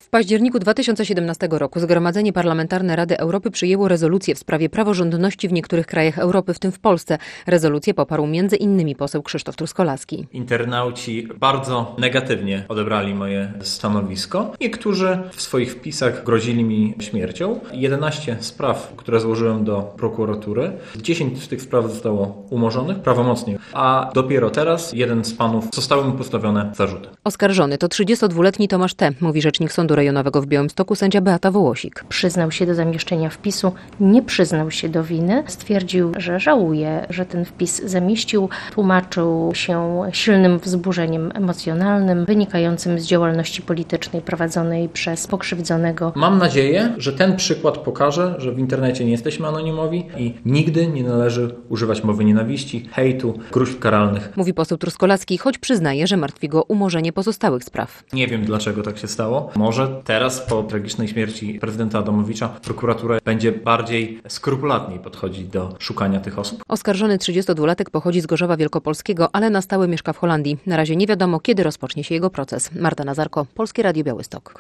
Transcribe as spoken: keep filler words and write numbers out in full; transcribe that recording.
W październiku dwa tysiące siedemnastego roku Zgromadzenie Parlamentarne Rady Europy przyjęło rezolucję w sprawie praworządności w niektórych krajach Europy, w tym w Polsce. Rezolucję poparł między innymi poseł Krzysztof Truskolaski. Internauci bardzo negatywnie odebrali moje stanowisko. Niektórzy w swoich wpisach grozili mi śmiercią. jedenaście spraw, które złożyłem do prokuratury, dziesięć z tych spraw zostało umorzonych prawomocnie, a dopiero teraz jeden z panów zostały mu postawione zarzuty. Oskarżony to trzydziestodwuletni Tomasz T., mówi rzecznik Sądu Rejonowego w Białymstoku sędzia Beata Wołosik. Przyznał się do zamieszczenia wpisu, nie przyznał się do winy. Stwierdził, że żałuje, że ten wpis zamieścił. Tłumaczył się silnym wzburzeniem emocjonalnym wynikającym z działalności politycznej prowadzonej przez pokrzywdzonego. Mam nadzieję, że ten przykład pokaże, że w internecie nie jesteśmy anonimowi i nigdy nie należy używać mowy nienawiści, hejtu, gróźb karalnych. Mówi poseł Truskolaski, choć przyznaje, że martwi go umorzenie pozostałych spraw. Nie wiem, dlaczego tak się stało. Może teraz, po tragicznej śmierci prezydenta Adamowicza, prokuratura będzie bardziej skrupulatniej podchodzić do szukania tych osób. Oskarżony trzydziestodwulatek pochodzi z Gorzowa Wielkopolskiego, ale na stałe mieszka w Holandii. Na razie nie wiadomo, kiedy rozpocznie się jego proces. Marta Nazarko, Polskie Radio Białystok.